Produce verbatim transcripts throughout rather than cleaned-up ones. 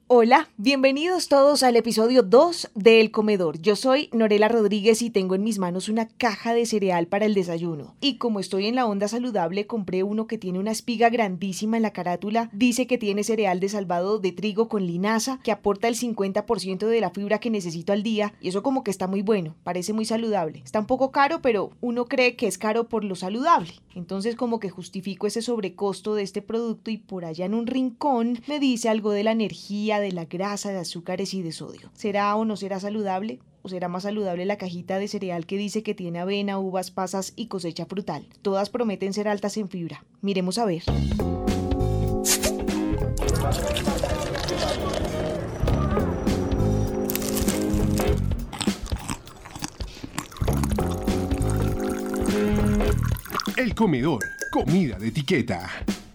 Hola, bienvenidos todos al episodio dos de El Comedor. Yo soy Norela Rodríguez y tengo en mis manos una caja de cereal para el desayuno. Y como estoy en la onda saludable, compré uno que tiene una espiga grandísima en la carátula. Dice que tiene cereal de salvado de trigo con linaza, que aporta el cincuenta por ciento de la fibra que necesito al día. Y eso como que está muy bueno, parece muy saludable. Está un poco caro, pero uno cree que es caro por lo saludable. Entonces como que justifico ese sobrecosto de este producto y por allá en un rincón me dice algo de la energía, de la grasa, de azúcares y de sodio. ¿Será o no será saludable? ¿O será más saludable la cajita de cereal que dice que tiene avena, uvas, pasas y cosecha frutal? Todas prometen ser altas en fibra. Miremos a ver. El Comedor, comida de etiqueta.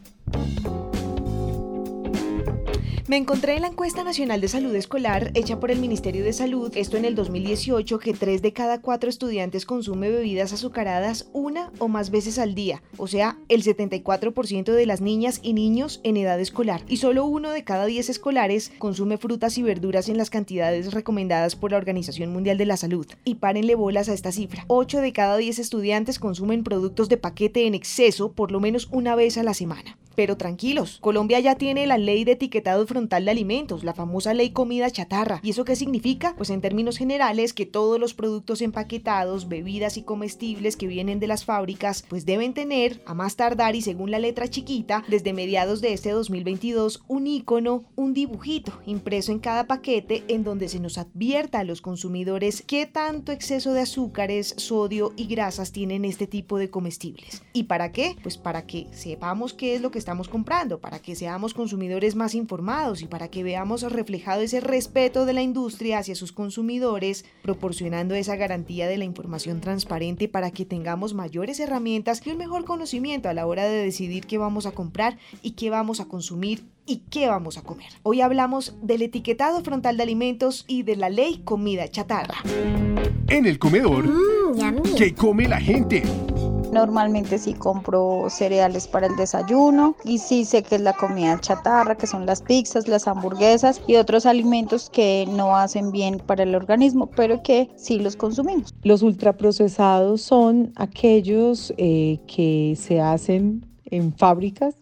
Me encontré en la encuesta nacional de salud escolar hecha por el Ministerio de Salud, esto en el dos mil dieciocho, que tres de cada cuatro estudiantes consume bebidas azucaradas una o más veces al día, o sea, el setenta y cuatro por ciento de las niñas y niños en edad escolar, y solo uno de cada diez escolares consume frutas y verduras en las cantidades recomendadas por la Organización Mundial de la Salud. Y párenle bolas a esta cifra, ocho de cada diez estudiantes consumen productos de paquete en exceso por lo menos una vez a la semana. Pero tranquilos, Colombia ya tiene la ley de etiquetado frontal de alimentos, la famosa ley comida chatarra. ¿Y eso qué significa? Pues en términos generales que todos los productos empaquetados, bebidas y comestibles que vienen de las fábricas, pues deben tener, a más tardar y según la letra chiquita, desde mediados de este dos mil veintidós, un icono, un dibujito impreso en cada paquete en donde se nos advierta a los consumidores qué tanto exceso de azúcares, sodio y grasas tienen este tipo de comestibles. ¿Y para qué? Pues para que sepamos qué es lo que estamos comprando, para que seamos consumidores más informados y para que veamos reflejado ese respeto de la industria hacia sus consumidores, proporcionando esa garantía de la información transparente para que tengamos mayores herramientas y un mejor conocimiento a la hora de decidir qué vamos a comprar y qué vamos a consumir y qué vamos a comer. Hoy hablamos del etiquetado frontal de alimentos y de la ley comida chatarra. En El Comedor, Mm, ¿qué come la gente? Normalmente sí compro cereales para el desayuno y sí sé que es la comida chatarra, que son las pizzas, las hamburguesas y otros alimentos que no hacen bien para el organismo, pero que sí los consumimos. Los ultraprocesados son aquellos eh, que se hacen en fábricas,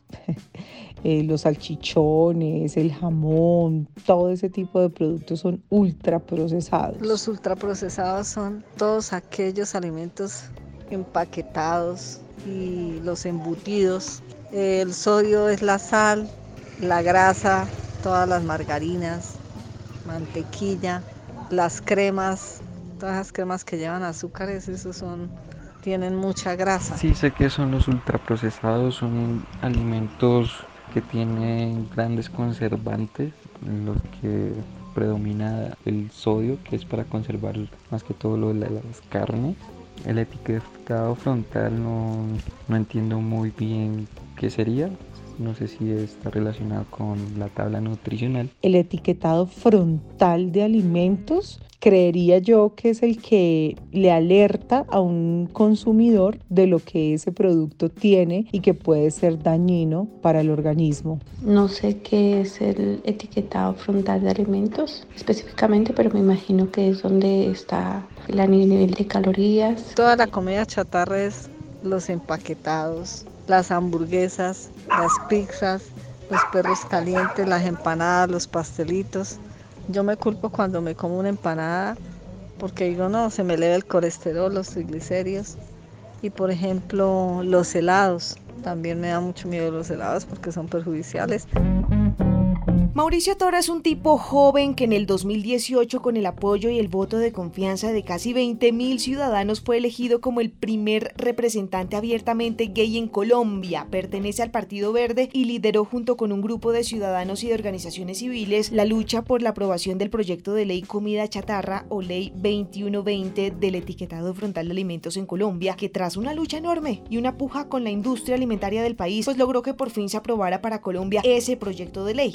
eh, los salchichones, el jamón, todo ese tipo de productos son ultraprocesados. Los ultraprocesados son todos aquellos alimentos empaquetados y los embutidos. El sodio es la sal, la grasa, todas las margarinas, mantequilla, las cremas, todas las cremas que llevan azúcares, esos son, tienen mucha grasa. Sí, sé que son los ultraprocesados, son alimentos que tienen grandes conservantes, en los que predomina el sodio, que es para conservar más que todo lo de las carnes. El etiquetado frontal no, no entiendo muy bien qué sería. No sé si está relacionado con la tabla nutricional. El etiquetado frontal de alimentos, creería yo que es el que le alerta a un consumidor de lo que ese producto tiene y que puede ser dañino para el organismo. No sé qué es el etiquetado frontal de alimentos específicamente, pero me imagino que es donde está el nivel de calorías. Toda la comida chatarra es los empaquetados, las hamburguesas, las pizzas, los perros calientes, las empanadas, los pastelitos. Yo me culpo cuando me como una empanada porque digo, no, se me eleva el colesterol, los triglicéridos. Y por ejemplo, los helados. También me da mucho miedo los helados porque son perjudiciales. Mauricio Toro es un tipo joven que en el dos mil dieciocho, con el apoyo y el voto de confianza de casi veinte mil ciudadanos, fue elegido como el primer representante abiertamente gay en Colombia. Pertenece al Partido Verde y lideró junto con un grupo de ciudadanos y de organizaciones civiles la lucha por la aprobación del proyecto de ley comida chatarra o ley veintiuno veinte del etiquetado frontal de alimentos en Colombia, que tras una lucha enorme y una puja con la industria alimentaria del país, pues logró que por fin se aprobara para Colombia ese proyecto de ley, pues el treinta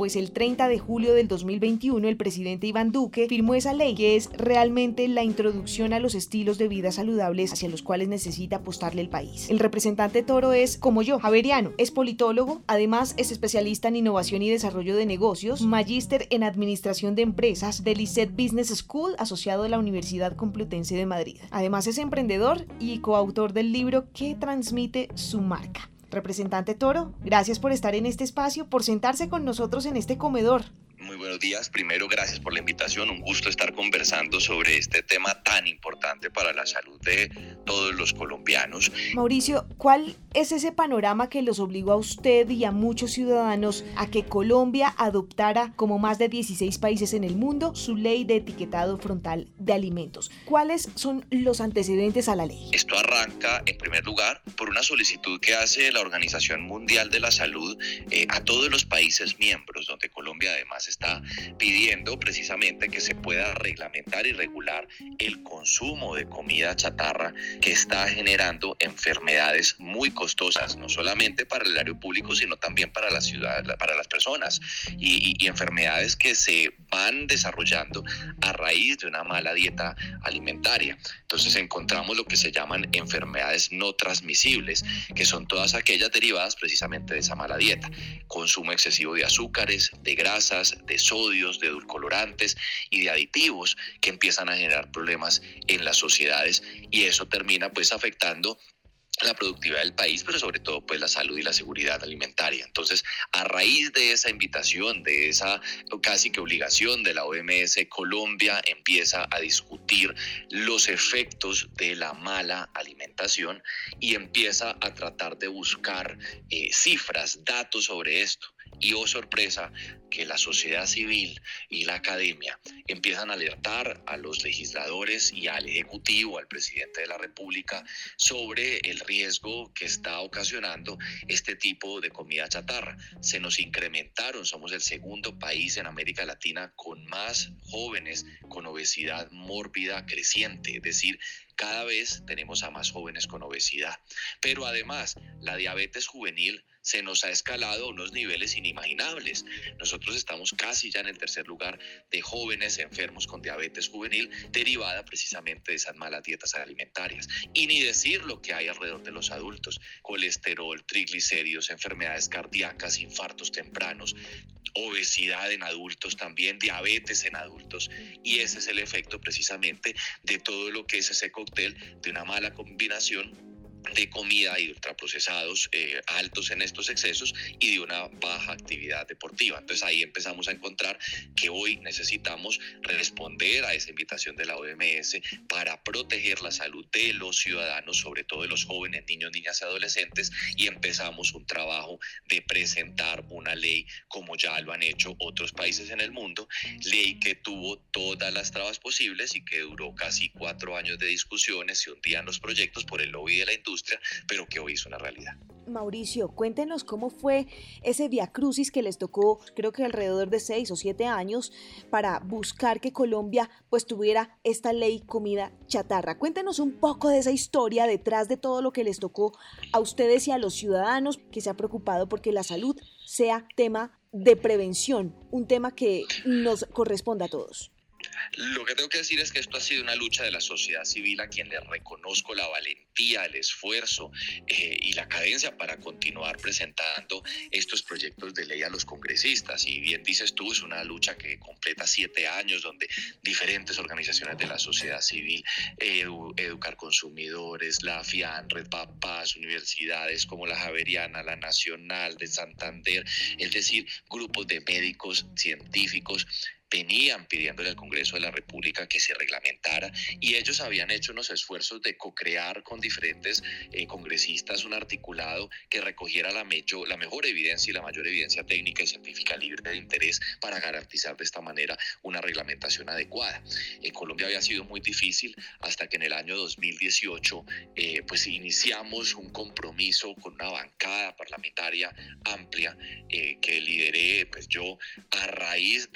treinta de julio del dos mil veintiuno, el presidente Iván Duque firmó esa ley, que es realmente la introducción a los estilos de vida saludables hacia los cuales necesita apostarle el país. El representante Toro es, como yo, javeriano, es politólogo, además es especialista en innovación y desarrollo de negocios, magíster en administración de empresas del I C E T Business School, asociado a la Universidad Complutense de Madrid. Además es emprendedor y coautor del libro que transmite su marca. Representante Toro, gracias por estar en este espacio, por sentarse con nosotros en este comedor. Muy buenos días. Primero, gracias por la invitación. Un gusto estar conversando sobre este tema tan importante para la salud de todos los colombianos. Mauricio, ¿cuál es ese panorama que los obligó a usted y a muchos ciudadanos a que Colombia adoptara, como más de dieciséis países en el mundo, su ley de etiquetado frontal de alimentos? ¿Cuáles son los antecedentes a la ley? Esto arranca, en primer lugar, por una solicitud que hace la Organización Mundial de la Salud eh, a todos los países miembros, donde Colombia además está pidiendo precisamente que se pueda reglamentar y regular el consumo de comida chatarra que está generando enfermedades muy costosas, no solamente para el erario público, sino también para la ciudad, para las personas, y, y, y enfermedades que se van desarrollando a raíz de una mala dieta alimentaria. Entonces encontramos lo que se llaman enfermedades no transmisibles, que son todas aquellas derivadas precisamente de esa mala dieta. Consumo excesivo de azúcares, de grasas, de sodios, de edulcorantes y de aditivos que empiezan a generar problemas en las sociedades, y eso termina pues afectando la productividad del país, pero sobre todo pues la salud y la seguridad alimentaria. Entonces, a raíz de esa invitación, de esa casi que obligación de la O M S, Colombia empieza a discutir los efectos de la mala alimentación y empieza a tratar de buscar eh, cifras, datos sobre esto. Y oh sorpresa, que la sociedad civil y la academia empiezan a alertar a los legisladores y al Ejecutivo, al presidente de la República, sobre el riesgo que está ocasionando este tipo de comida chatarra. Se nos incrementaron, somos el segundo país en América Latina con más jóvenes con obesidad mórbida creciente, es decir, cada vez tenemos a más jóvenes con obesidad. Pero además, la diabetes juvenil se nos ha escalado a unos niveles inimaginables. Nosotros estamos casi ya en el tercer lugar de jóvenes enfermos con diabetes juvenil derivada precisamente de esas malas dietas alimentarias. Y ni decir lo que hay alrededor de los adultos: colesterol, triglicéridos, enfermedades cardíacas, infartos tempranos, obesidad en adultos también, diabetes en adultos, y ese es el efecto precisamente de todo lo que es ese cóctel de una mala combinación de comida y de ultraprocesados eh, altos en estos excesos y de una baja actividad deportiva. Entonces ahí empezamos a encontrar que hoy necesitamos responder a esa invitación de la O M S para proteger la salud de los ciudadanos, sobre todo de los jóvenes, niños, niñas y adolescentes, y empezamos un trabajo de presentar una ley como ya lo han hecho otros países en el mundo, ley que tuvo todas las trabas posibles y que duró casi cuatro años de discusiones, se hundían los proyectos por el lobby de la industria, pero que hoy es una realidad. Mauricio, cuéntenos cómo fue ese viacrucis que les tocó, creo que alrededor de seis o siete años, para buscar que Colombia pues tuviera esta ley comida chatarra. Cuéntenos un poco de esa historia detrás de todo lo que les tocó a ustedes y a los ciudadanos, que se ha preocupado porque la salud sea tema de prevención, un tema que nos corresponde a todos. Lo que tengo que decir es que esto ha sido una lucha de la sociedad civil, a quien le reconozco la valentía, el esfuerzo eh, y la cadencia para continuar presentando estos proyectos de ley a los congresistas. Y bien dices tú, es una lucha que completa siete años, donde diferentes organizaciones de la sociedad civil, Edu, Educar Consumidores, la FIAN, Red Papás, universidades como la Javeriana, la Nacional de Santander, es decir, grupos de médicos, científicos, venían pidiéndole al Congreso de la República que se reglamentara, y ellos habían hecho unos esfuerzos de co-crear con diferentes eh, congresistas un articulado que recogiera la, mecho, la mejor evidencia y la mayor evidencia técnica y científica libre de interés para garantizar de esta manera una reglamentación adecuada. En Colombia había sido muy difícil hasta que en el año dos mil dieciocho eh, pues iniciamos un compromiso con una bancada parlamentaria amplia eh, que lideré pues yo a raíz de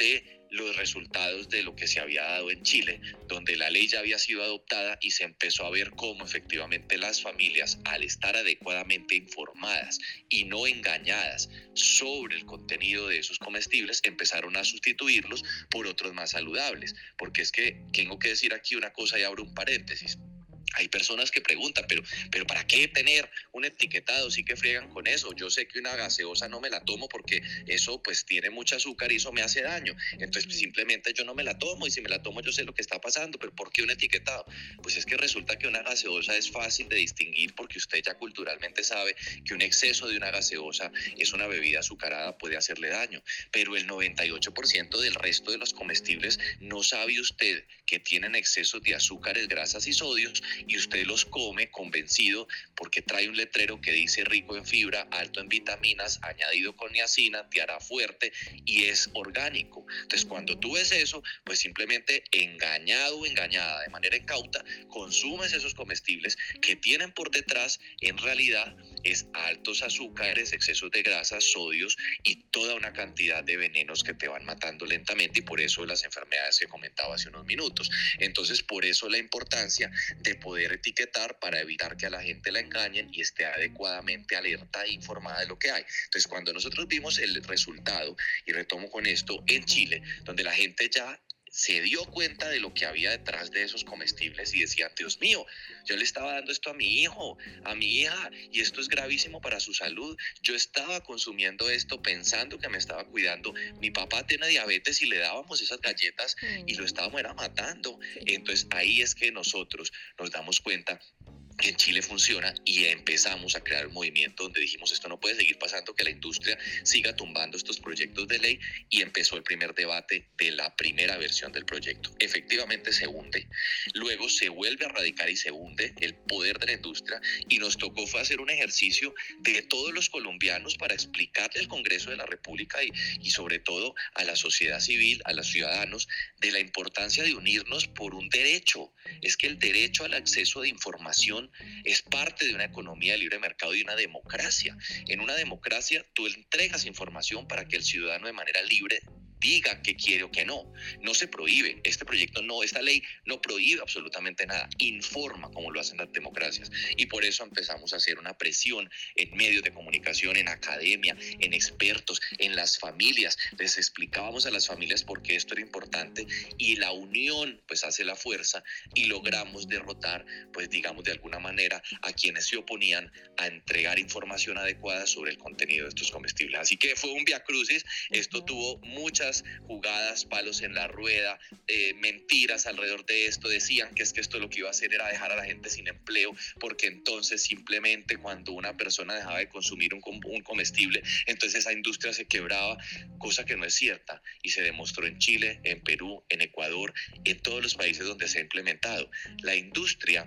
los resultados de lo que se había dado en Chile, donde la ley ya había sido adoptada y se empezó a ver cómo efectivamente las familias, al estar adecuadamente informadas y no engañadas sobre el contenido de esos comestibles, empezaron a sustituirlos por otros más saludables. Porque es que tengo que decir aquí una cosa y abro un paréntesis. Hay personas que preguntan, pero, pero ¿para qué tener un etiquetado? Sí que friegan con eso. Yo sé que una gaseosa no me la tomo porque eso pues tiene mucho azúcar y eso me hace daño. Entonces pues, simplemente yo no me la tomo, y si me la tomo yo sé lo que está pasando. ¿Pero por qué un etiquetado? Pues es que resulta que una gaseosa es fácil de distinguir, porque usted ya culturalmente sabe que un exceso de una gaseosa es una bebida azucarada, puede hacerle daño. Pero el noventa y ocho por ciento del resto de los comestibles no sabe usted que tienen excesos de azúcares, grasas y sodios, y usted los come convencido porque trae un letrero que dice rico en fibra, alto en vitaminas, añadido con niacina, te hará fuerte y es orgánico. Entonces cuando tú ves eso, pues simplemente engañado o engañada de manera incauta, consumes esos comestibles que tienen por detrás en realidad es altos azúcares, excesos de grasas, sodios y toda una cantidad de venenos que te van matando lentamente, y por eso las enfermedades que comentaba hace unos minutos. Entonces por eso la importancia de poder etiquetar para evitar que a la gente la engañen y esté adecuadamente alerta e informada de lo que hay. Entonces cuando nosotros vimos el resultado, y retomo con esto, en Chile, donde la gente ya se dio cuenta de lo que había detrás de esos comestibles y decía, Dios mío, yo le estaba dando esto a mi hijo, a mi hija, y esto es gravísimo para su salud. Yo estaba consumiendo esto pensando que me estaba cuidando. Mi papá tiene diabetes y le dábamos esas galletas y lo estábamos era matando. Entonces ahí es que nosotros nos damos cuenta que en Chile funciona, y empezamos a crear un movimiento donde dijimos, esto no puede seguir pasando, que la industria siga tumbando estos proyectos de ley, y empezó el primer debate de la primera versión del proyecto. Efectivamente se hunde, luego se vuelve a radicar y se hunde el poder de la industria, y nos tocó fue hacer un ejercicio de todos los colombianos para explicarle al Congreso de la República y, y sobre todo a la sociedad civil, a los ciudadanos, de la importancia de unirnos por un derecho. Es que el derecho al acceso de información es parte de una economía de libre mercado y una democracia. En una democracia tú entregas información para que el ciudadano de manera libre diga que quiere o que no. No se prohíbe. Este proyecto no, esta ley no prohíbe absolutamente nada. Informa como lo hacen las democracias. Y por eso empezamos a hacer una presión en medios de comunicación, en academia, en expertos, en las familias. Les explicábamos a las familias por qué esto era importante, y la unión pues hace la fuerza, y logramos derrotar, pues digamos de alguna manera, a quienes se oponían a entregar información adecuada sobre el contenido de estos comestibles. Así que fue un viacrucis. Esto tuvo muchas jugadas, palos en la rueda, eh, mentiras alrededor de esto. Decían que es que esto lo que iba a hacer era dejar a la gente sin empleo, porque entonces simplemente cuando una persona dejaba de consumir un, un comestible, entonces esa industria se quebraba, cosa que no es cierta, y se demostró en Chile, en Perú, en Ecuador, en todos los países donde se ha implementado. La industria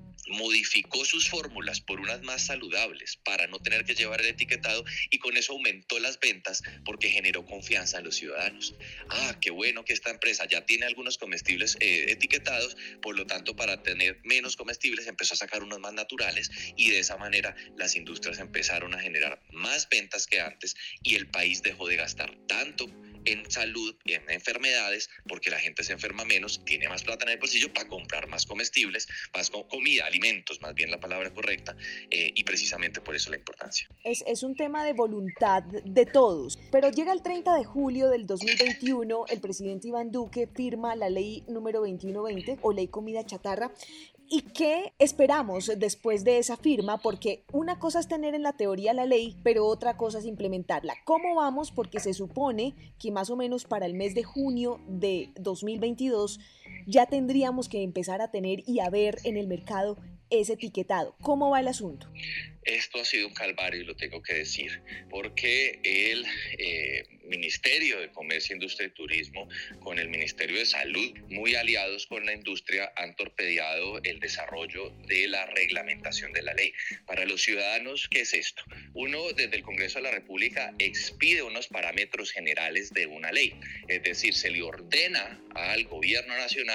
modificó sus fórmulas por unas más saludables para no tener que llevar el etiquetado, y con eso aumentó las ventas porque generó confianza en los ciudadanos. Ah, qué bueno que esta empresa ya tiene algunos comestibles eh, etiquetados, por lo tanto para tener menos comestibles empezó a sacar unos más naturales, y de esa manera las industrias empezaron a generar más ventas que antes, y el país dejó de gastar tanto en salud y en enfermedades, porque la gente se enferma menos, tiene más plata en el bolsillo para comprar más comestibles, más comida, alimentos, más bien la palabra correcta, eh, y precisamente por eso la importancia. Es, es un tema de voluntad de todos, pero llega el treinta de julio del dos mil veintiuno, el presidente Iván Duque firma la ley número veintiuno veinte, o ley comida chatarra. ¿Y qué esperamos después de esa firma? Porque una cosa es tener en la teoría la ley, pero otra cosa es implementarla. ¿Cómo vamos? Porque se supone que más o menos para el mes de junio de dos mil veintidós ya tendríamos que empezar a tener y a ver en el mercado ese etiquetado. ¿Cómo va el asunto? Esto ha sido un calvario, y lo tengo que decir, porque el eh, Ministerio de Comercio, Industria y Turismo con el Ministerio de Salud, muy aliados con la industria, han torpedeado el desarrollo de la reglamentación de la ley. Para los ciudadanos, ¿qué es esto? Uno, desde el Congreso de la República, expide unos parámetros generales de una ley, es decir, se le ordena al gobierno nacional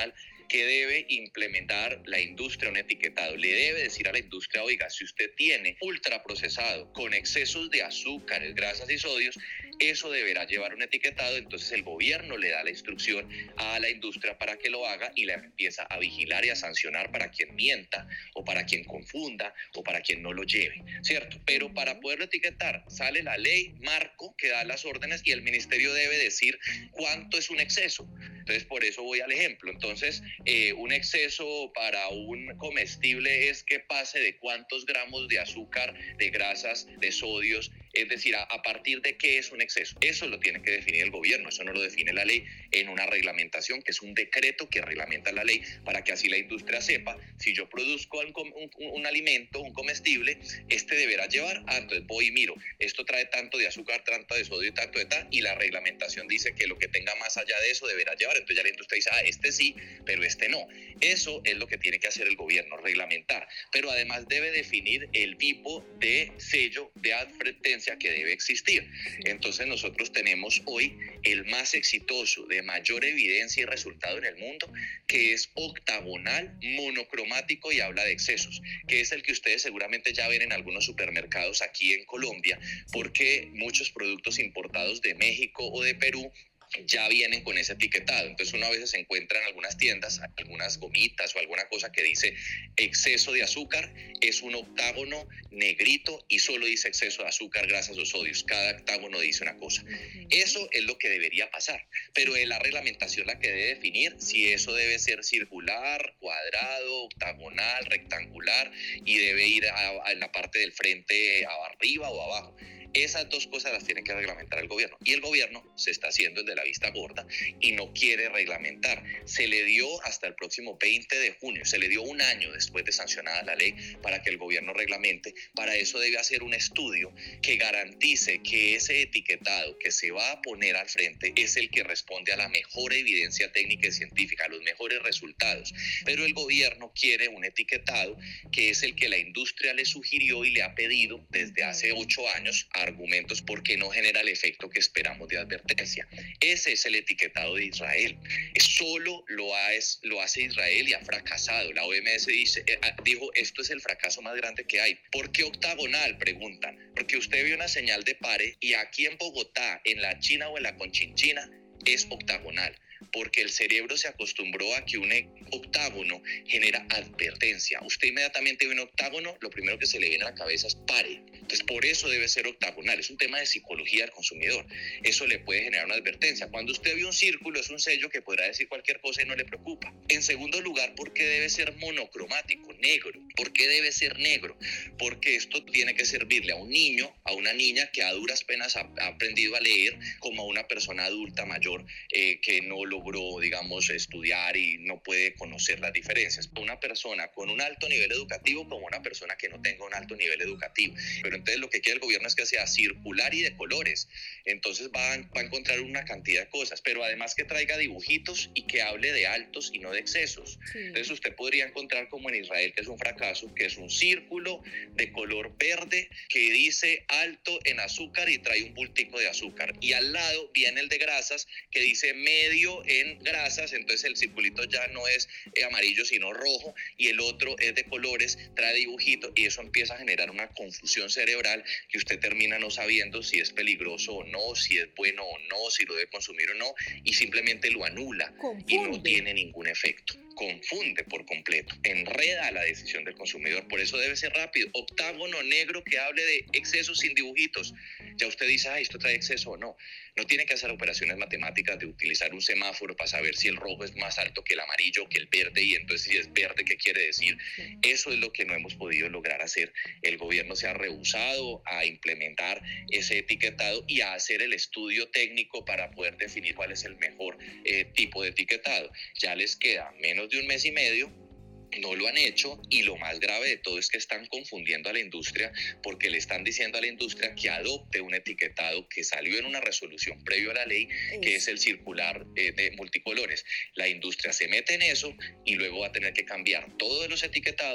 que debe implementar la industria un etiquetado. Le debe decir a la industria, oiga, si usted tiene ultraprocesado con excesos de azúcares, grasas y sodios, eso deberá llevar un etiquetado. Entonces el gobierno le da la instrucción a la industria para que lo haga y la empieza a vigilar y a sancionar para quien mienta o para quien confunda o para quien no lo lleve, ¿cierto? Pero para poderlo etiquetar sale la ley marco que da las órdenes y el ministerio debe decir cuánto es un exceso. Entonces por eso voy al ejemplo. Entonces eh, un exceso para un comestible es que pase de cuántos gramos de azúcar, de grasas, de sodios, es decir, a, a partir de qué es un exceso. Eso lo tiene que definir el gobierno, eso no lo define la ley en una reglamentación, que es un decreto que reglamenta la ley para que así la industria sepa, si yo produzco un, un, un alimento, un comestible, este deberá llevar, ah, entonces voy y miro, esto trae tanto de azúcar, tanto de sodio y tanto de tal, y la reglamentación dice que lo que tenga más allá de eso deberá llevar, entonces ya la industria dice, ah, este sí, pero este no. Eso es lo que tiene que hacer el gobierno, reglamentar, pero además debe definir el tipo de sello de advertencia que debe existir. Entonces nosotros tenemos hoy el más exitoso, de mayor evidencia y resultado en el mundo, que es octagonal, monocromático y habla de excesos, que es el que ustedes seguramente ya ven en algunos supermercados aquí en Colombia, porque muchos productos importados de México o de Perú ya vienen con ese etiquetado. Entonces uno a veces encuentra en algunas tiendas algunas gomitas o alguna cosa que dice exceso de azúcar, es un octágono negrito y solo dice exceso de azúcar, grasas o sodios. Cada octágono dice una cosa. Eso es lo que debería pasar, pero es la reglamentación la que debe definir si eso debe ser circular, cuadrado, octagonal, rectangular y debe ir a, a, en la parte del frente arriba o abajo. Esas dos cosas las tiene que reglamentar el gobierno y el gobierno se está haciendo el de la vista gorda y no quiere reglamentar. Se le dio hasta el próximo veinte de junio, se le dio un año después de sancionada la ley para que el gobierno reglamente. Para eso debe hacer un estudio que garantice que ese etiquetado que se va a poner al frente es el que responde a la mejor evidencia técnica y científica, a los mejores resultados. Pero el gobierno quiere un etiquetado que es el que la industria le sugirió y le ha pedido desde hace ocho años argumentos porque no genera el efecto que esperamos de advertencia. Ese es el etiquetado de Israel. Solo lo, ha, es, lo hace Israel y ha fracasado. La O M S dice, eh, dijo, esto es el fracaso más grande que hay. ¿Por qué octagonal? Preguntan. Porque usted vio una señal de pare y aquí en Bogotá, en la China o en la Conchinchina, es octagonal. Porque el cerebro se acostumbró a que un octágono genera advertencia. Usted inmediatamente ve un octágono, lo primero que se le viene a la cabeza es pare. Entonces, por eso debe ser octagonal. Es un tema de psicología del consumidor. Eso le puede generar una advertencia. Cuando usted ve un círculo, es un sello que podrá decir cualquier cosa y no le preocupa. En segundo lugar, ¿por qué debe ser monocromático, negro? ¿Por qué debe ser negro? Porque esto tiene que servirle a un niño, a una niña que a duras penas ha, ha aprendido a leer, como a una persona adulta mayor eh, que no logró, digamos, estudiar y no puede conocer las diferencias. Una persona con un alto nivel educativo como una persona que no tenga un alto nivel educativo. Pero entonces lo que quiere el gobierno es que sea circular y de colores. Entonces va a, va a encontrar una cantidad de cosas, pero además que traiga dibujitos y que hable de altos y no de excesos. Sí. Entonces usted podría encontrar como en Israel, que es un fracaso, que es un círculo de color verde que dice alto en azúcar y trae un bultico de azúcar. Y al lado viene el de grasas que dice medio en grasas, entonces el circulito ya no es eh, amarillo sino rojo y el otro es de colores, trae dibujitos y eso empieza a generar una confusión cerebral que usted termina no sabiendo si es peligroso o no, si es bueno o no, si lo debe consumir o no y simplemente lo anula. Confunde. Y no tiene ningún efecto. Confunde por completo, enreda la decisión del consumidor, por eso debe ser rápido. Octágono negro que hable de excesos sin dibujitos. Ya usted dice, ah, esto trae exceso o no. No tiene que hacer operaciones matemáticas de utilizar un semáforo para saber si el rojo es más alto que el amarillo, que el verde, y entonces si es verde, ¿qué quiere decir? Eso es lo que no hemos podido lograr hacer. El gobierno se ha rehusado a implementar ese etiquetado y a hacer el estudio técnico para poder definir cuál es el mejor eh, tipo de etiquetado. Ya les queda menos de un mes y medio, no lo han hecho y lo más grave de todo es que están confundiendo a la industria porque le están diciendo a la industria que adopte un etiquetado que salió en una resolución previo a la ley, que es el circular eh, de multicolores. La industria se mete en eso y luego va a tener que cambiar todos los etiquetados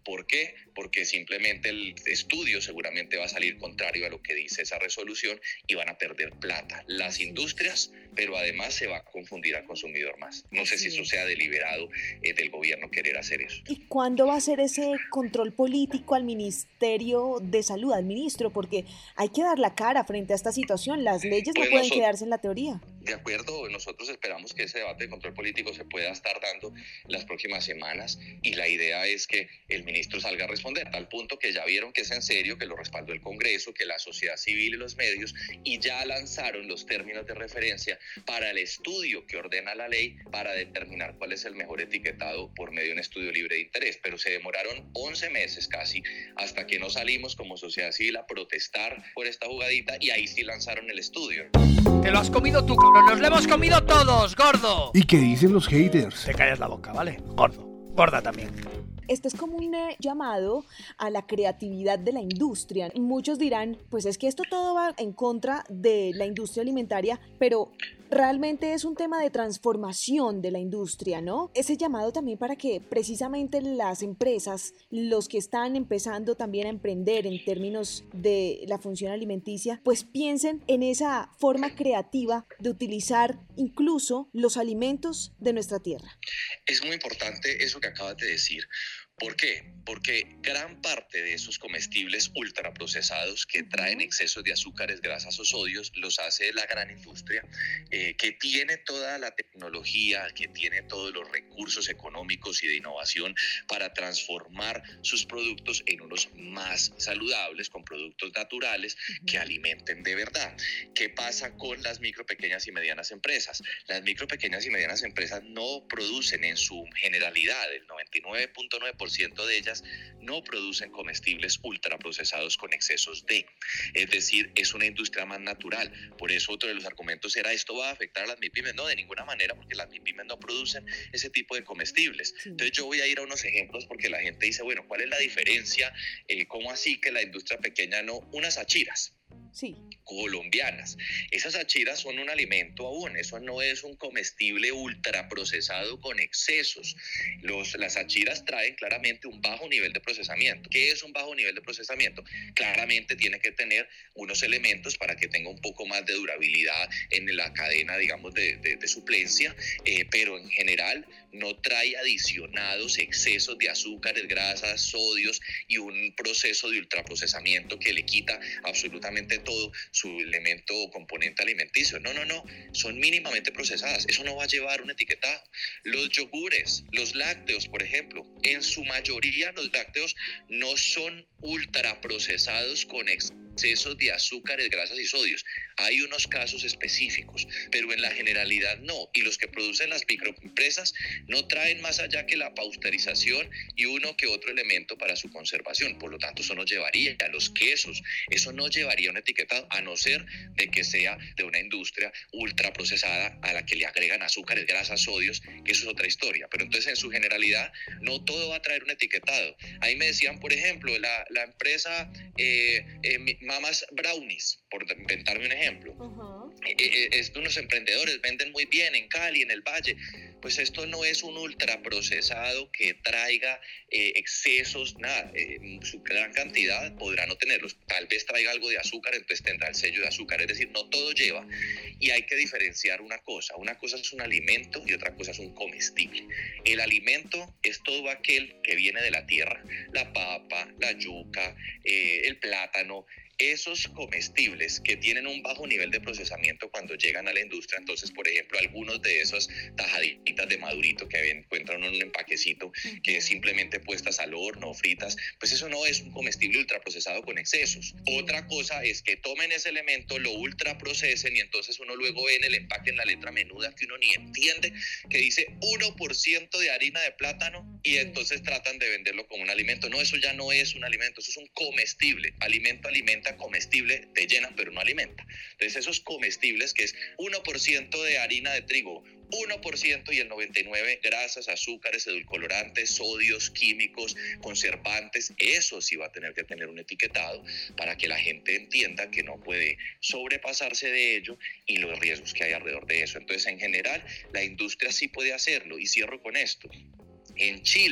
¿Por qué? Porque simplemente el estudio seguramente va a salir contrario a lo que dice esa resolución y van a perder plata las industrias, pero además se va a confundir al consumidor más. No sé si eso sea deliberado eh, del gobierno querer hacer eso. ¿Y cuándo va a ser ese control político al Ministerio de Salud, al ministro? Porque hay que dar la cara frente a esta situación. Las leyes Pues no pueden nosotros, quedarse en la teoría. De acuerdo, nosotros esperamos que ese debate de control político se pueda estar dando las próximas semanas y la idea es que el ministro salga a responder, a tal punto que ya vieron que es en serio, que lo respaldó el Congreso, que la sociedad civil y los medios, y ya lanzaron los términos de referencia para el estudio que ordena la ley para determinar cuál es el mejor etiquetado por medio de un estudio libre de interés. Pero se demoraron once meses casi hasta que no salimos como sociedad civil a protestar por esta jugadita y ahí sí lanzaron el estudio. Te lo has comido tú, cabrón. Nos lo hemos comido todos, gordo. ¿Y qué dicen los haters? Te callas la boca, ¿vale? Gordo. Gorda también. Este es como un eh, llamado a la creatividad de la industria. Muchos dirán, pues es que esto todo va en contra de la industria alimentaria, pero realmente es un tema de transformación de la industria, ¿no? Ese llamado también para que precisamente las empresas, los que están empezando también a emprender en términos de la función alimenticia, pues piensen en esa forma creativa de utilizar incluso los alimentos de nuestra tierra. Es muy importante eso que acabas de decir. ¿Por qué? Porque gran parte de esos comestibles ultraprocesados que traen excesos de azúcares, grasas o sodios los hace la gran industria eh, que tiene toda la tecnología, que tiene todos los recursos económicos y de innovación para transformar sus productos en unos más saludables, con productos naturales que alimenten de verdad. ¿Qué pasa con las micro, pequeñas y medianas empresas? Las micro, pequeñas y medianas empresas no producen en su generalidad, el noventa y nueve punto nueve por ciento de ellas no producen comestibles ultraprocesados con excesos de. Es decir, es una industria más natural. Por eso otro de los argumentos era, ¿esto va a afectar a las MIPYMES? No, de ninguna manera, porque las MIPYMES no producen ese tipo de comestibles. Sí. Entonces yo voy a ir a unos ejemplos porque la gente dice, bueno, ¿cuál es la diferencia? Eh, ¿Cómo así que la industria pequeña no? Unas achiras. Sí. Colombianas. Esas achiras son un alimento aún, eso no es un comestible ultraprocesado con excesos. Los, las achiras traen claramente un bajo nivel de procesamiento. ¿Qué es un bajo nivel de procesamiento? Claramente tiene que tener unos elementos para que tenga un poco más de durabilidad en la cadena, digamos, de, de, de suplencia, eh, pero en general no trae adicionados excesos de azúcares, grasas, sodios y un proceso de ultraprocesamiento que le quita absolutamente todo su elemento o componente alimenticio. No, no, no, son mínimamente procesadas. Eso no va a llevar un etiquetado. Los yogures, los lácteos, por ejemplo, en su mayoría los lácteos no son ultraprocesados con excesos de azúcares, grasas y sodios. Hay unos casos específicos, pero en la generalidad no. Y los que producen las microempresas no traen más allá que la pasteurización y uno que otro elemento para su conservación. Por lo tanto, eso no llevaría a los quesos, eso no llevaría un etiquetado, a no ser de que sea de una industria ultraprocesada a la que le agregan azúcares, grasas, sodios, que eso es otra historia. Pero entonces, en su generalidad, no todo va a traer un etiquetado. Ahí me decían, por ejemplo, la, la empresa eh, eh, Mamas Brownies, por inventarme un ejemplo. Uh-huh. eh, eh, es de unos emprendedores, venden muy bien en Cali, en el Valle. Pues esto no es un ultraprocesado que traiga eh, excesos, nada. Eh, su gran cantidad podrá no tenerlos. Tal vez traiga algo de azúcar, entonces tendrá el sello de azúcar. Es decir, no todo lleva. Y hay que diferenciar una cosa. Una cosa es un alimento y otra cosa es un comestible. El alimento es todo aquel que viene de la tierra. La papa, la yuca, eh, el plátano. Esos comestibles que tienen un bajo nivel de procesamiento cuando llegan a la industria, entonces, por ejemplo, algunos de esos tajaditas de madurito que encuentran en un empaquecito que es simplemente puestas al horno o fritas, pues eso no es un comestible ultraprocesado con excesos. Otra cosa es que tomen ese elemento, lo ultraprocesen y entonces uno luego ve en el empaque, en la letra menuda, que uno ni entiende, que dice uno por ciento de harina de plátano y entonces tratan de venderlo como un alimento. No, eso ya no es un alimento, eso es un comestible. Alimento, alimenta, comestible, te llena pero no alimenta. Entonces esos comestibles que es uno por ciento de harina de trigo, uno por ciento y el noventa y nueve por ciento grasas, azúcares, edulcorantes, sodios, químicos, conservantes, eso sí va a tener que tener un etiquetado para que la gente entienda que no puede sobrepasarse de ello y los riesgos que hay alrededor de eso. Entonces, en general, la industria sí puede hacerlo. Y cierro con esto. En Chile,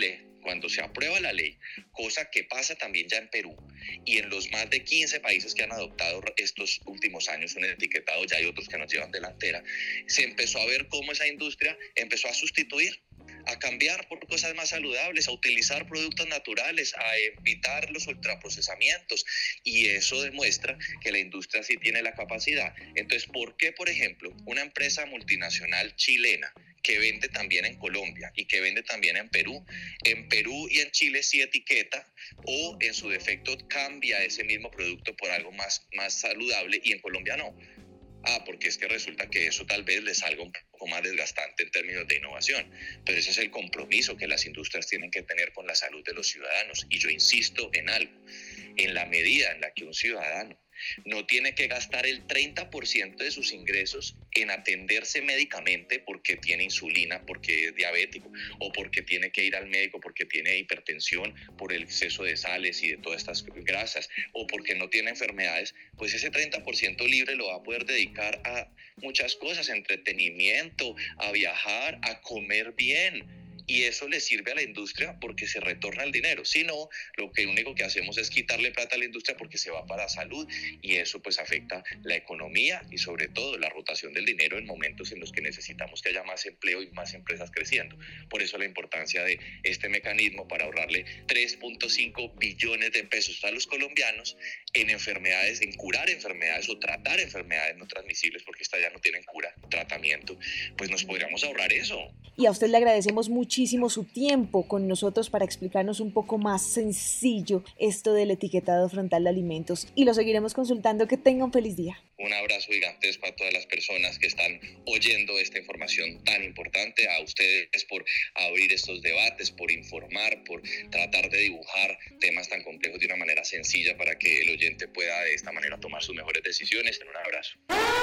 cuando se aprueba la ley, cosa que pasa también ya en Perú y en los más de quince países que han adoptado estos últimos años un etiquetado, ya hay otros que nos llevan delantera, se empezó a ver cómo esa industria empezó a sustituir, a cambiar por cosas más saludables, a utilizar productos naturales, a evitar los ultraprocesamientos, y eso demuestra que la industria sí tiene la capacidad. Entonces, ¿por qué, por ejemplo, una empresa multinacional chilena que vende también en Colombia y que vende también en Perú, en Perú y en Chile sí etiqueta o en su defecto cambia ese mismo producto por algo más, más saludable y en Colombia no? Ah, porque es que resulta que eso tal vez le salga un poco más desgastante en términos de innovación. Pero ese es el compromiso que las industrias tienen que tener con la salud de los ciudadanos. Y yo insisto en algo, en la medida en la que un ciudadano no tiene que gastar el treinta por ciento de sus ingresos en atenderse médicamente porque tiene insulina, porque es diabético, o porque tiene que ir al médico porque tiene hipertensión por el exceso de sales y de todas estas grasas, o porque no tiene enfermedades, pues ese treinta por ciento libre lo va a poder dedicar a muchas cosas, entretenimiento, a viajar, a comer bien. Y eso le sirve a la industria porque se retorna el dinero. Si no, lo que único que hacemos es quitarle plata a la industria porque se va para salud, y eso pues afecta la economía y sobre todo la rotación del dinero en momentos en los que necesitamos que haya más empleo y más empresas creciendo. Por eso la importancia de este mecanismo para ahorrarle tres punto cinco billones de pesos a los colombianos en enfermedades, en curar enfermedades o tratar enfermedades no transmisibles, porque estas ya no tienen cura, tratamiento, pues nos podríamos ahorrar eso. Y a usted le agradecemos muchísimo su tiempo con nosotros para explicarnos un poco más sencillo esto del etiquetado frontal de alimentos, y lo seguiremos consultando. Que tenga un feliz día. Un abrazo gigantesco para todas las personas que están oyendo esta información tan importante, a ustedes por abrir estos debates, por informar, por tratar de dibujar temas tan complejos de una manera sencilla para que el oyente pueda de esta manera tomar sus mejores decisiones. Un abrazo.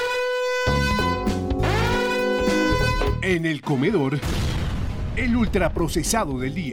En el comedor, el ultraprocesado del día.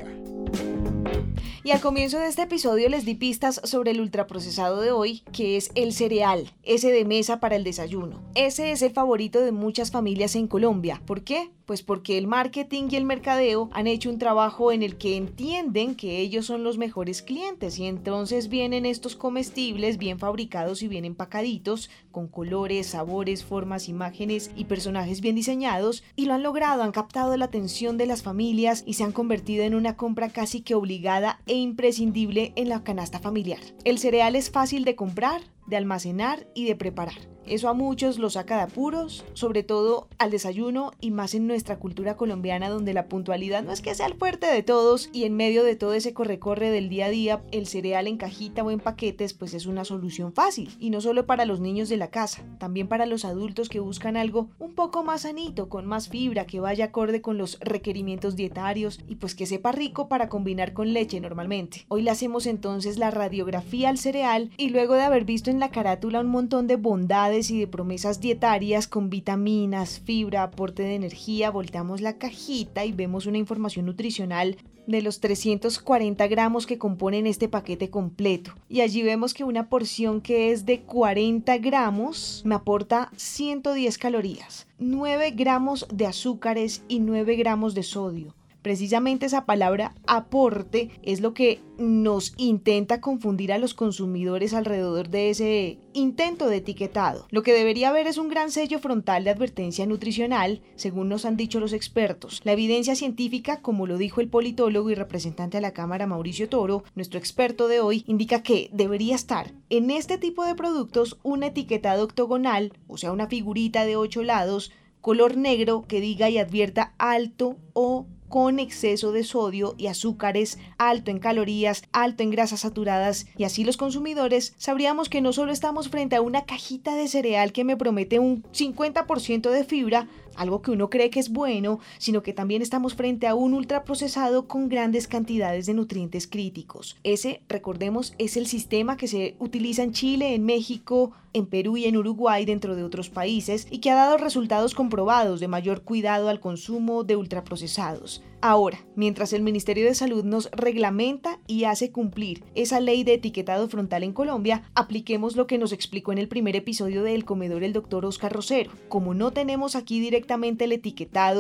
Y al comienzo de este episodio les di pistas sobre el ultraprocesado de hoy, que es el cereal, ese de mesa para el desayuno. Ese es el favorito de muchas familias en Colombia. ¿Por qué? Pues porque el marketing y el mercadeo han hecho un trabajo en el que entienden que ellos son los mejores clientes, y entonces vienen estos comestibles bien fabricados y bien empacaditos, con colores, sabores, formas, imágenes y personajes bien diseñados, y lo han logrado, han captado la atención de las familias y se han convertido en una compra casi que obligada e imprescindible en la canasta familiar. El cereal es fácil de comprar, de almacenar y de preparar. Eso a muchos los saca de apuros, sobre todo al desayuno, y más en nuestra cultura colombiana, donde la puntualidad no es que sea el fuerte de todos, y en medio de todo ese corre-corre del día a día, el cereal en cajita o en paquetes pues es una solución fácil, y no solo para los niños de la casa, también para los adultos que buscan algo un poco más sanito, con más fibra, que vaya acorde con los requerimientos dietarios y pues que sepa rico para combinar con leche normalmente. Hoy le hacemos entonces la radiografía al cereal, y luego de haber visto en la carátula un montón de bondades y de promesas dietarias con vitaminas, fibra, aporte de energía, volteamos la cajita y vemos una información nutricional de los trescientos cuarenta gramos que componen este paquete completo, y allí vemos que una porción que es de cuarenta gramos me aporta ciento diez calorías, nueve gramos de azúcares y nueve gramos de sodio. Precisamente esa palabra aporte es lo que nos intenta confundir a los consumidores alrededor de ese intento de etiquetado. Lo que debería haber es un gran sello frontal de advertencia nutricional, según nos han dicho los expertos. La evidencia científica, como lo dijo el politólogo y representante de la Cámara Mauricio Toro, nuestro experto de hoy, indica que debería estar en este tipo de productos un etiquetado octogonal, o sea, una figurita de ocho lados, color negro, que diga y advierta alto o con exceso de sodio y azúcares, alto en calorías, alto en grasas saturadas, y así los consumidores sabríamos que no solo estamos frente a una cajita de cereal que me promete un cincuenta por ciento de fibra, algo que uno cree que es bueno, sino que también estamos frente a un ultraprocesado con grandes cantidades de nutrientes críticos. Ese, recordemos, es el sistema que se utiliza en Chile, en México, en Perú y en Uruguay, dentro de otros países, y que ha dado resultados comprobados de mayor cuidado al consumo de ultraprocesados. Ahora, mientras el Ministerio de Salud nos reglamenta y hace cumplir esa ley de etiquetado frontal en Colombia, apliquemos lo que nos explicó en el primer episodio de El Comedor el doctor Oscar Rosero. Como no tenemos aquí directamente el etiquetado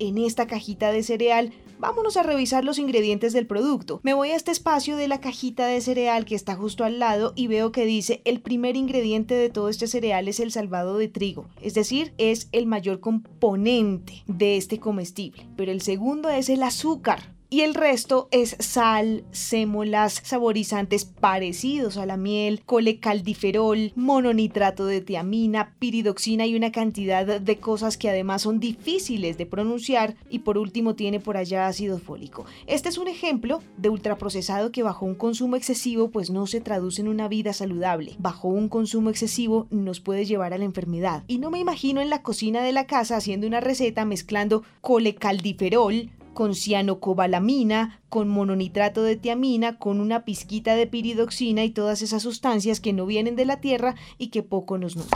en esta cajita de cereal, vámonos a revisar los ingredientes del producto. Me voy a este espacio de la cajita de cereal que está justo al lado y veo que dice el primer ingrediente de todo este cereal es el salvado de trigo, es decir, es el mayor componente de este comestible. Pero el segundo es el azúcar. Y el resto es sal, sémolas, saborizantes parecidos a la miel, colecaldiferol, mononitrato de tiamina, piridoxina y una cantidad de cosas que además son difíciles de pronunciar, y por último tiene por allá ácido fólico. Este es un ejemplo de ultraprocesado que bajo un consumo excesivo pues no se traduce en una vida saludable. Bajo un consumo excesivo nos puede llevar a la enfermedad. Y no me imagino en la cocina de la casa haciendo una receta mezclando colecaldiferol con cianocobalamina, con mononitrato de tiamina, con una pizquita de piridoxina y todas esas sustancias que no vienen de la tierra y que poco nos nutren.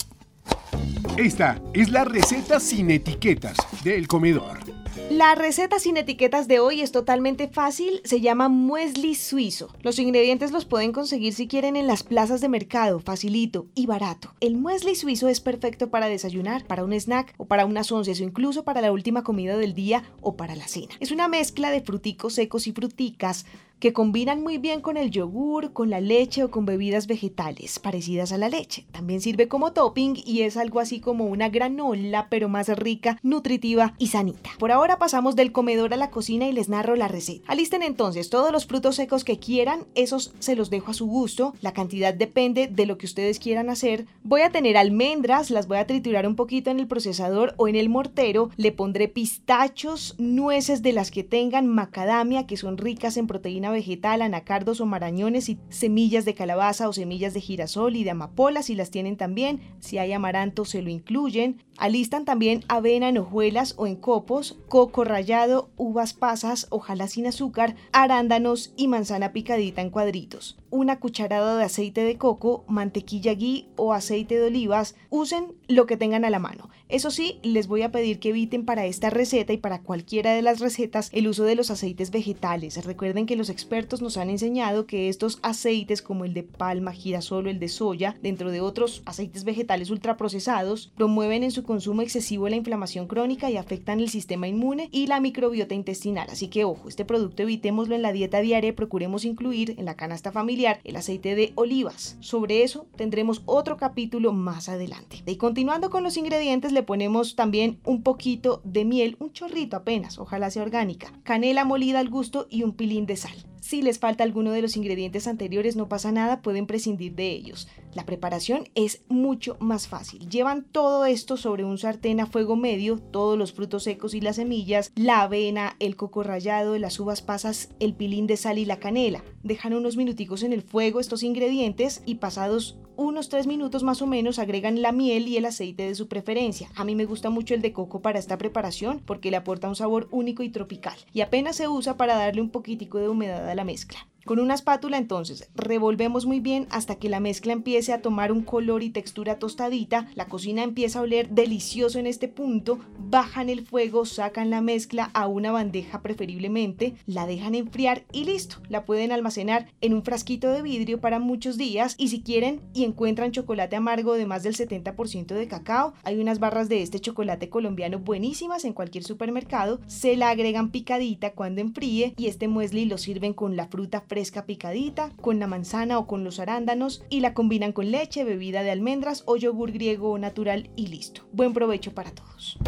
Esta es la receta sin etiquetas del comedor. La receta sin etiquetas de hoy es totalmente fácil, se llama muesli suizo. Los ingredientes los pueden conseguir si quieren en las plazas de mercado, facilito y barato. El muesli suizo es perfecto para desayunar, para un snack o para unas once o incluso para la última comida del día o para la cena. Es una mezcla de fruticos secos y fruticas que combinan muy bien con el yogur, con la leche o con bebidas vegetales parecidas a la leche. También sirve como topping y es algo así como una granola, pero más rica, nutritiva y sanita. Por ahora pasamos del comedor a la cocina y les narro la receta. Alisten entonces todos los frutos secos que quieran, esos se los dejo a su gusto. La cantidad depende de lo que ustedes quieran hacer. Voy a tener almendras, las voy a triturar un poquito en el procesador o en el mortero. Le pondré pistachos, nueces de las que tengan, macadamia, que son ricas en proteína vegetal, anacardos o marañones y semillas de calabaza o semillas de girasol y de amapola si las tienen también. Si hay amaranto se lo incluyen. Alistan también avena en hojuelas o en copos, coco rallado, uvas pasas, ojalá sin azúcar, arándanos y manzana picadita en cuadritos. Una cucharada de aceite de coco, mantequilla ghee o aceite de olivas. Usen lo que tengan a la mano. Eso sí, les voy a pedir que eviten para esta receta y para cualquiera de las recetas el uso de los aceites vegetales. Recuerden que los expertos nos han enseñado que estos aceites como el de palma, girasol o el de soya, dentro de otros aceites vegetales ultraprocesados, promueven en su consumo excesivo la inflamación crónica y afectan el sistema inmune y la microbiota intestinal. Así que ojo, este producto evitémoslo en la dieta diaria y procuremos incluir en la canasta familiar el aceite de olivas. Sobre eso tendremos otro capítulo más adelante. Y continuando con los ingredientes, le ponemos también un poquito de miel, un chorrito apenas, ojalá sea orgánica, canela molida al gusto y un pilín de sal. Si les falta alguno de los ingredientes anteriores no pasa nada, pueden prescindir de ellos. La preparación es mucho más fácil. Llevan todo esto sobre un sartén a fuego medio, todos los frutos secos y las semillas, la avena, el coco rallado, las uvas pasas, el pilín de sal y la canela. Dejan unos minuticos en el fuego estos ingredientes y pasados unos tres minutos más o menos agregan la miel y el aceite de su preferencia. A mí me gusta mucho el de coco para esta preparación porque le aporta un sabor único y tropical y apenas se usa para darle un poquitico de humedad a la mezcla. Con una espátula entonces revolvemos muy bien hasta que la mezcla empiece a tomar un color y textura tostadita. La cocina empieza a oler delicioso en este punto. Bajan el fuego, sacan la mezcla a una bandeja preferiblemente, la dejan enfriar y listo. La pueden almacenar en un frasquito de vidrio para muchos días y si quieren y encuentran chocolate amargo de más del setenta por ciento de cacao, hay unas barras de este chocolate colombiano buenísimas en cualquier supermercado. Se la agregan picadita cuando enfríe y este muesli lo sirven con la fruta fresca fresca picadita, con la manzana o con los arándanos y la combinan con leche, bebida de almendras o yogur griego o natural y listo. Buen provecho para todos.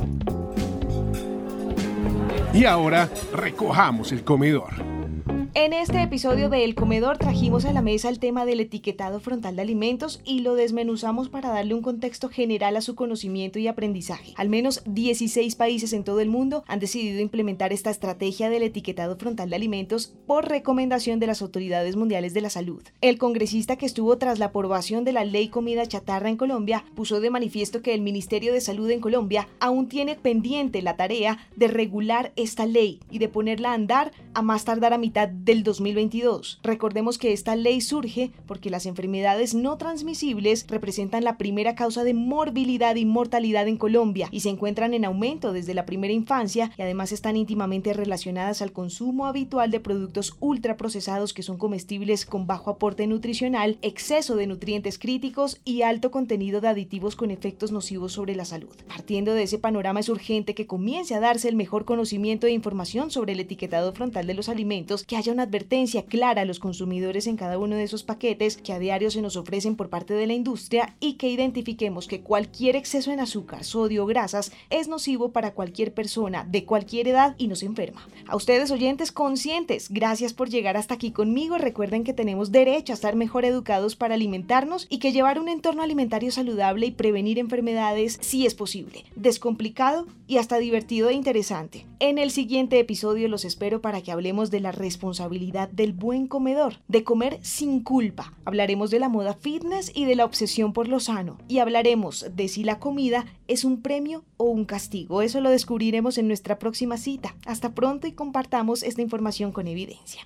Y ahora recojamos el comedor. En este episodio de El Comedor trajimos a la mesa el tema del etiquetado frontal de alimentos y lo desmenuzamos para darle un contexto general a su conocimiento y aprendizaje. Al menos dieciséis países en todo el mundo han decidido implementar esta estrategia del etiquetado frontal de alimentos por recomendación de las autoridades mundiales de la salud. El congresista que estuvo tras la aprobación de la ley comida chatarra en Colombia puso de manifiesto que el Ministerio de Salud en Colombia aún tiene pendiente la tarea de regular esta ley y de ponerla a andar a más tardar a mitad del dos mil veintidós. Recordemos que esta ley surge porque las enfermedades no transmisibles representan la primera causa de morbilidad y mortalidad en Colombia y se encuentran en aumento desde la primera infancia y además están íntimamente relacionadas al consumo habitual de productos ultraprocesados que son comestibles con bajo aporte nutricional, exceso de nutrientes críticos y alto contenido de aditivos con efectos nocivos sobre la salud. Partiendo de ese panorama, es urgente que comience a darse el mejor conocimiento e información sobre el etiquetado frontal de los alimentos, que haya una advertencia clara a los consumidores en cada uno de esos paquetes que a diario se nos ofrecen por parte de la industria y que identifiquemos que cualquier exceso en azúcar, sodio o grasas es nocivo para cualquier persona de cualquier edad y nos enferma. A ustedes, oyentes conscientes, gracias por llegar hasta aquí conmigo. Recuerden que tenemos derecho a estar mejor educados para alimentarnos y que llevar un entorno alimentario saludable y prevenir enfermedades sí es posible, descomplicado y hasta divertido e interesante. En el siguiente episodio los espero para que hablemos de la responsabilidad del buen comedor, de comer sin culpa. Hablaremos de la moda fitness y de la obsesión por lo sano. Y hablaremos de si la comida es un premio o un castigo. Eso lo descubriremos en nuestra próxima cita. Hasta pronto y compartamos esta información con evidencia.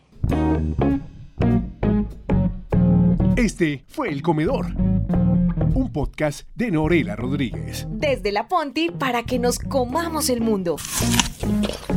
Este fue El Comedor, un podcast de Norela Rodríguez. Desde La Ponti para que nos comamos el mundo.